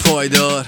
پایدار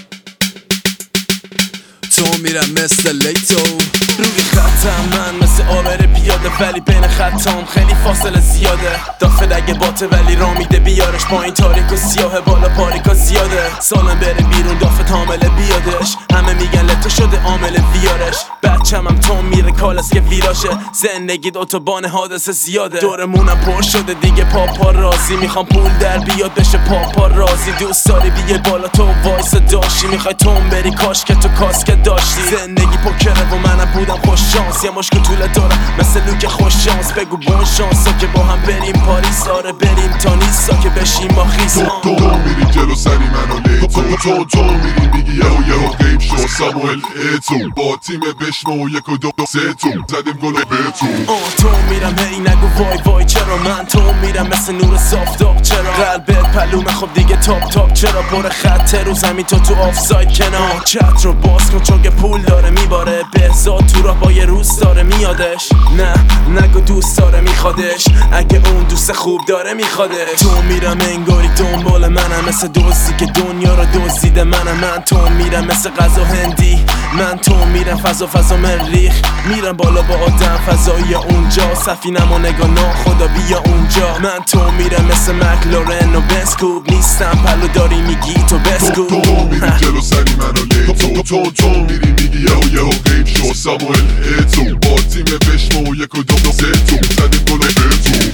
تو میرم مثل لیتو روی خطم من مثل آبر پیاده ولی بین خطام خیلی فاصله زیاده دافه اگه باته ولی را میده بیارش پایین تاریک و سیاه بالا پاریکا زیاده سالم بره بیرون دافه تامل بیادش همه میگن لته شده عامل ویارش بچه‌مم تو میره کالس که ویراشه زندگی اتوبان حادثه زیاده دورمونم پر شده دیگه پاپا راضی میخوام پول در بیاد بشه پاپا راضی دوست داری بیه بالا تو وایس داشتی میخوای توم بری کاش که تو کاسکت داشتی زندگی پوکره و منم بودم خوش شانس یه مشکل طوله دارم مثل لوک خوش شانس بگو بون شانسا که با هم بریم پاریس آره بریم تا نیستا که بشیم با خیس تو میری جلو سری منو لیتو تو میری میگی یهو غیب شو ساموئل ایتو با تیم بشمو یک و دو سه تو زدیم گل بهتو تو میرم هی نگو وای وای چرا من تو میرم مثل نور صافتاب چرا قلبت پلومه خب دیگه تاپ چرا پر خط رو زمین تو آفساید کنار چت رو باز کن چون که پول داره میباره بهزاد تو راه با یه روز داره میادش نه نگو دوست داره میخوادش اگه اون دوست خوب داره میخوادش تو میرم انگاری دنبال منم مثل دوستی که دنیا رو دزدیده من تو میرم مثل غذا هندی من تو میرم فضا مریخ میرم بالا با آدم فضایی اونجا سفینم نگاه ناخدا بیا اونجا من تو میرم مثل مکلارن و بسکوب نیستم پلو داری میگی تو بسکوب تو میری جلو سری منو لیتو تو میری میگی یهو غیب شو ساموئل ایتو با تیم بشمو یک و دو سه تو زدیم گل بهتو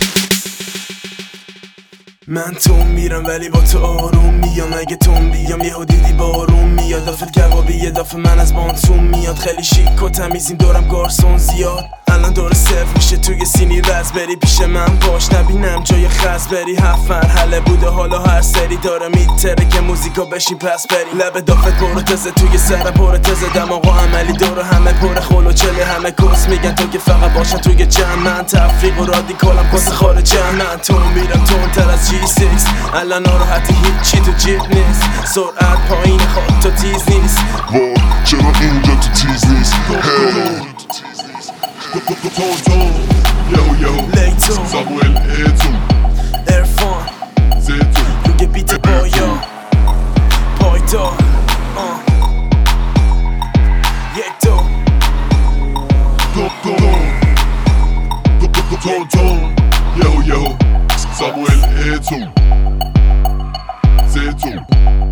من تو میرم ولی با تو آروم میام اگه تون بیام یهو دیدی بارون میاد دافت کبابی دافه من از بانتون میاد خیلی شیک و تمیزیم دورم گارسون زیاد الان دور صفر میشه توی سینی رز بری پیش من باش نبینم جای خز بری 7 مرحله بوده حالا هر سری داره میتره که موزیکا بشین پس بری لب دافت پر تزه توی سر پر تزه دماغ و عملی دور همه پر خلو چله همه کس میگن تو که فقط باشن توی جمع من تفریق و رادیکالم کس خارجه من تو میرم تون تر از G6 الان ناراحتی هیچی تو جیب نیست سرعت پایین خواد تو تیز نیست وای چرا اینجا تو تیز نیست یهو لیتو ساموئل ایتو ارفان زیتو روی بیت پایا پایدار یک دو یهو ساموئل ایتو زیتو